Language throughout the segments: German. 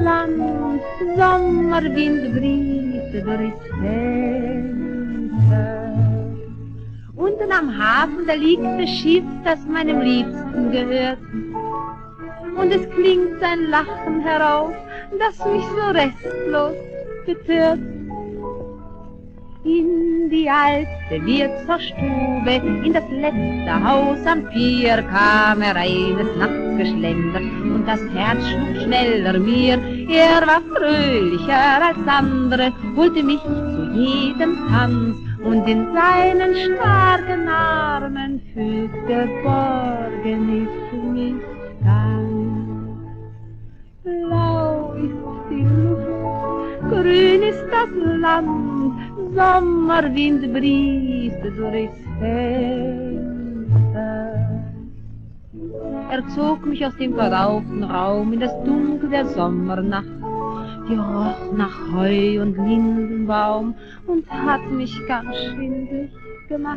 Land, Sommerwind briest durchs Fenster. Unten am Hafen, da liegt das Schiff, das meinem Liebsten gehört. Und es klingt sein Lachen herauf, das mich so restlos betört. In die alte Wirtshausstube, in das letzte Haus am Pier kam er eines Nachts geschlendert und das Herz schlug schneller mir. Er war fröhlicher als andere, holte mich zu jedem Tanz und in seinen starken Armen fügte borgen ich mich ganz. Blau ist die Luft, grün ist das Land, Sommerwind briest durchs Fenster. Er zog mich aus dem verrauchten Raum in das Dunkel der Sommernacht. Die roch nach Heu und Lindenbaum und hat mich ganz schwindlig gemacht.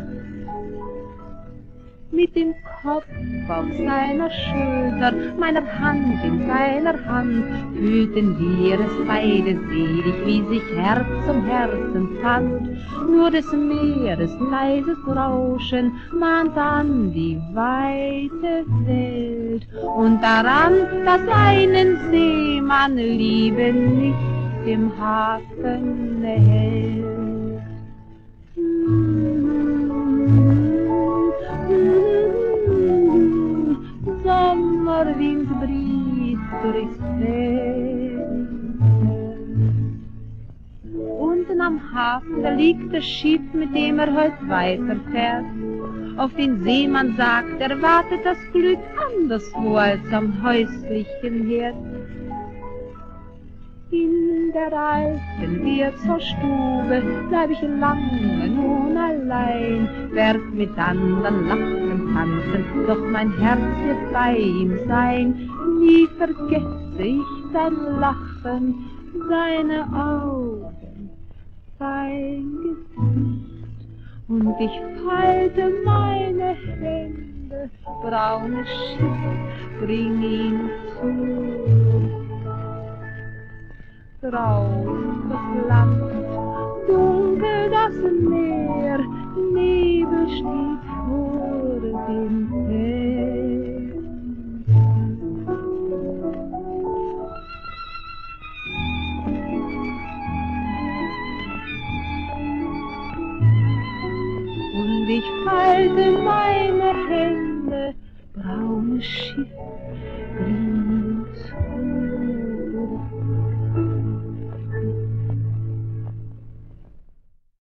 Mit dem Kopf auf seiner Schulter, meiner Hand in seiner Hand, fühlten wir es beide selig, wie sich Herz um Herzen fand. Nur des Meeres leises Rauschen mahnt an die weite Welt und daran, dass einen Seemann Liebe nicht im Hafen hält. Sommerwind briest durchs Fenster. Unten am Hafen, da liegt das Schiff, mit dem er heute weiterfährt. Auf den Seemann sagt, er wartet das Glück anderswo als am häuslichen Herd. In der alten Wirtshausstube bleib ich lange nun allein, werd mit anderen lachen, tanzen, doch mein Herz wird bei ihm sein. Nie vergesse ich sein Lachen, seine Augen, sein Gesicht. Und ich falte meine Hände, braunes Schiff, bring ihn zu. Grau das Land, dunkel das Meer, Nebel steht vor dem Fenster. Und ich falte meine Hände, braunes Schiff,